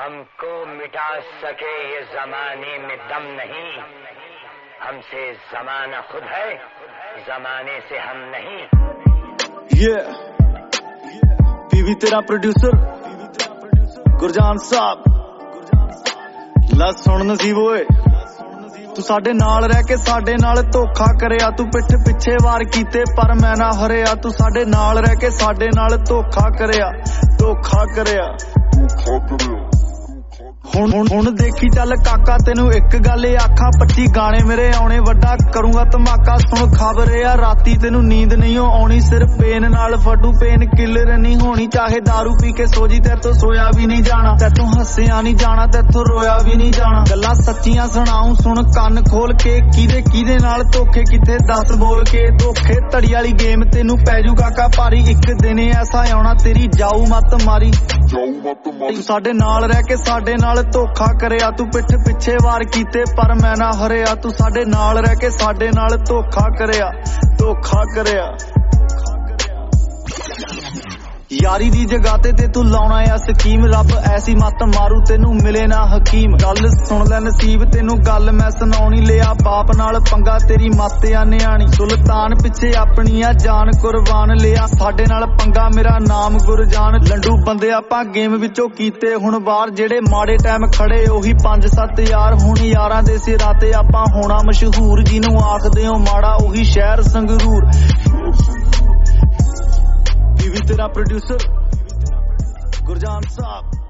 हमको मिटा सके ये जमाने में दम नहीं, हमसे जमाना खुद है, जमाने से हम नहीं। पीवी तेरा प्रोड्यूसर गुरजान साहब ला सुन नसीब ओए, तू साडे नाल रह के साडे नाल धोखा करया, तू पिठ पिछे वार कीते पर मैं ना हरया, तू साडे नाल रह के साडे नाल धोखा करया, धोखा करया। ਹੁਣ ਦੇਖੀ ਚੱਲ ਕਾਕਾ ਤੈਨੂੰ ਇੱਕ ਗੱਲ ਆਖਾਂ, 25 ਗਾਣੇ ਮੇਰੇ ਆਉਣੇ ਵੱਡਾ ਕਰੂੰਗਾ ਧਮਾਕਾ। ਸੁਣ ਖਬਰ ਆ ਰਾਤੀ ਤੈਨੂੰ ਨੀਂਦ ਨਹੀਂ ਆਉਣੀ, ਸਿਰਫ ਪੇਨ ਨਾਲ ਫਟੂ ਪੇਨ ਕਿਲਰ ਨਹੀਂ ਹੋਣੀ, ਚਾਹੇ दारू ਪੀ ਕੇ ਸੋਜੀ ਤੇਤੋਂ ਸੋਇਆ ਵੀ ਨਹੀਂ ਜਾਣਾ, ਤੇਤੋਂ ਹੱਸਿਆ ਨਹੀਂ ਜਾਣਾ, ਤੇਤੋਂ ਰੋਇਆ ਵੀ ਨਹੀਂ ਜਾਣਾ। ਗੱਲਾਂ ਸੱਚੀਆਂ ਸੁਣਾਉਂ ਸੁਣ ਕੰਨ ਖੋਲ ਕੇ, ਕਿਹਦੇ ਨਾਲ ਧੋਖੇ ਕਿੱਥੇ ਦੱਸ ਬੋਲ ਕੇ। ਧੋਖੇ ਧੜੀ ਵਾਲੀ ਗੇਮ ਤੈਨੂੰ ਪੈ ਜੂ ਕਾਕਾ ਭਾਰੀ, ਇੱਕ ਦਿਨ ਐਸਾ ਆਉਣਾ ਤੇਰੀ ਜਾਊ ਮੱਤ ਮਾਰੀ। ਤੂੰ ਸਾਡੇ ਨਾਲ ਰਹਿ ਕੇ ਸਾਡੇ ਨਾਲ ਧੋਖਾ ਕਰਿਆ, ਤੂੰ ਪਿੱਠ ਪਿੱਛੇ ਵਾਰ ਕੀਤੇ ਪਰ ਮੈਂ ਨਾ ਹਰਿਆ, ਤੂੰ ਸਾਡੇ ਨਾਲ ਰਹਿ ਕੇ ਸਾਡੇ ਨਾਲ ਧੋਖਾ ਕਰਿਆ, ਧੋਖਾ ਕਰਿਆ। ਯਾਰੀ ਦੀ ਜਗ੍ਹਾ ਤੇ ਤੂੰ ਲਾਉਣਾ ਆ ਸਕੀਮ, ਰੱਬ ਐਸੀ ਮੱਤ ਮਾਰੂ ਤੈਨੂੰ ਮਿਲੇ ਨਾ ਹਕੀਮ। ਗੱਲ ਸੁਣ ਲੈ ਨਸੀਬ ਤੈਨੂੰ ਗੱਲ ਮੈਂ ਸੁਣਾਉਣੀ, ਲਿਆ ਬਾਪ ਨਾਲ ਪੰਗਾ ਤੇਰੀ ਮੱਤ ਆ ਨਿਆਣੀ, ਸੁਲਤਾਨ ਪਿੱਛੇ ਆਪਣੀ ਆ ਜਾਨ ਕੁਰਬਾਨ, ਲਿਆ ਸਾਡੇ ਨਾਲ ਪੰਗਾ ਮੇਰਾ ਨਾਮ ਗੁਰਜਾਨ। ਲੰਡੂ ਬੰਦੇ ਆਪਾਂ ਗੇਮ ਵਿੱਚੋਂ ਕੀਤੇ ਹੁਣ ਬਾਹਰ, ਜਿਹੜੇ ਮਾੜੇ ਟਾਈਮ ਖੜੇ ਉਹੀ 5-7 ਯਾਰ, ਹੁਣ ਯਾਰਾਂ ਦੇ ਸਿਰਾਂ ਤੇ ਆਪਾਂ ਹੋਣਾ ਮਸ਼ਹੂਰ, ਜਿਹਨੂੰ ਆਖਦੇ ਹੋ ਮਾੜਾ ਉਹੀ ਸ਼ਹਿਰ ਸੰਗਰੂਰ। पीवी तेरा प्रोड्यूसर गुरजान साहब।